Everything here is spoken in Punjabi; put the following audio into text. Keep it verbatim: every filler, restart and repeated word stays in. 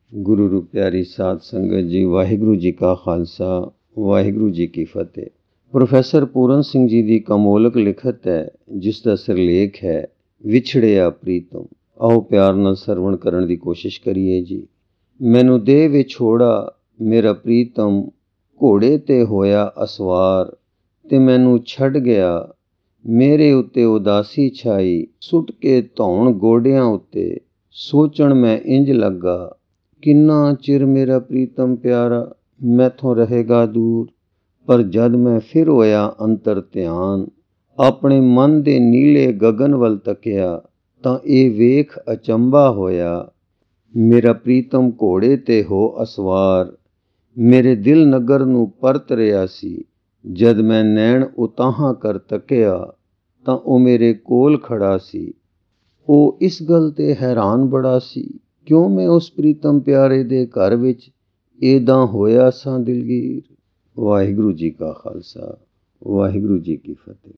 ਗੁਰੂ ਰੂ ਪਿਆਰੀ ਸਾਧ ਸੰਗਤ ਜੀ, ਵਾਹਿਗੁਰੂ ਜੀ ਕਾ ਖਾਲਸਾ, ਵਾਹਿਗੁਰੂ ਜੀ ਕੀ ਫਤਿਹ। ਪ੍ਰੋਫੈਸਰ ਪੂਰਨ ਸਿੰਘ ਜੀ ਦੀ ਕਮੋਲਕ ਲਿਖਤ ਹੈ, ਜਿਸ ਦਾ ਸਿਰਲੇਖ ਹੈ ਵਿਛੜਿਆ ਪ੍ਰੀਤਮ। ਆਓ ਪਿਆਰ ਨਾਲ ਸਰਵਣ ਕਰਨ ਦੀ ਕੋਸ਼ਿਸ਼ ਕਰੀਏ ਜੀ। ਮੈਨੂੰ ਦੇ ਵਿਛੋੜਾ ਮੇਰਾ ਪ੍ਰੀਤਮ, ਘੋੜੇ ਤੇ ਹੋਇਆ ਅਸਵਾਰ, ਤੇ ਮੈਨੂੰ ਛੱਡ ਗਿਆ। ਮੇਰੇ ਉੱਤੇ ਉਦਾਸੀ ਛਾਈ, ਸੁੱਟ ਕੇ ਧੌਣ ਗੋਡਿਆਂ ਉੱਤੇ। ਸੋਚਣ ਮੈਂ ਇੰਜ ਲੱਗਾ, ਕਿੰਨਾ ਚਿਰ ਮੇਰਾ ਪ੍ਰੀਤਮ ਪਿਆਰਾ ਮੈਥੋਂ ਰਹੇਗਾ ਦੂਰ। ਪਰ ਜਦ ਮੈਂ ਫਿਰ ਹੋਇਆ ਅੰਤਰ ਧਿਆਨ, ਆਪਣੇ ਮਨ ਦੇ ਨੀਲੇ ਗਗਨ ਵੱਲ ਤੱਕਿਆ, ਤਾਂ ਇਹ ਵੇਖ ਅਚੰਭਾ ਹੋਇਆ। ਮੇਰਾ ਪ੍ਰੀਤਮ ਘੋੜੇ ਤੇ ਹੋ ਅਸਵਾਰ, ਮੇਰੇ ਦਿਲ ਨਗਰ ਨੂੰ ਪਰਤ ਰਿਹਾ ਸੀ। ਜਦ ਮੈਂ ਨੈਣ ਉਤਾਹਾਂ ਕਰ ਤੱਕਿਆ, ਤਾਂ ਉਹ ਮੇਰੇ ਕੋਲ ਖੜਾ ਸੀ। ਉਹ ਇਸ ਗੱਲ ਤੇ ਹੈਰਾਨ ਬੜਾ ਸੀ, ਕਿਉਂ ਮੈਂ ਉਸ ਪ੍ਰੀਤਮ ਪਿਆਰੇ ਦੇ ਘਰ ਵਿੱਚ ਏਦਾਂ ਹੋਇਆ ਸਾਂ ਦਿਲਗੀਰ। ਵਾਹਿਗੁਰੂ ਜੀ ਕਾ ਖਾਲਸਾ, ਵਾਹਿਗੁਰੂ ਜੀ ਕੀ ਫਤਿਹ।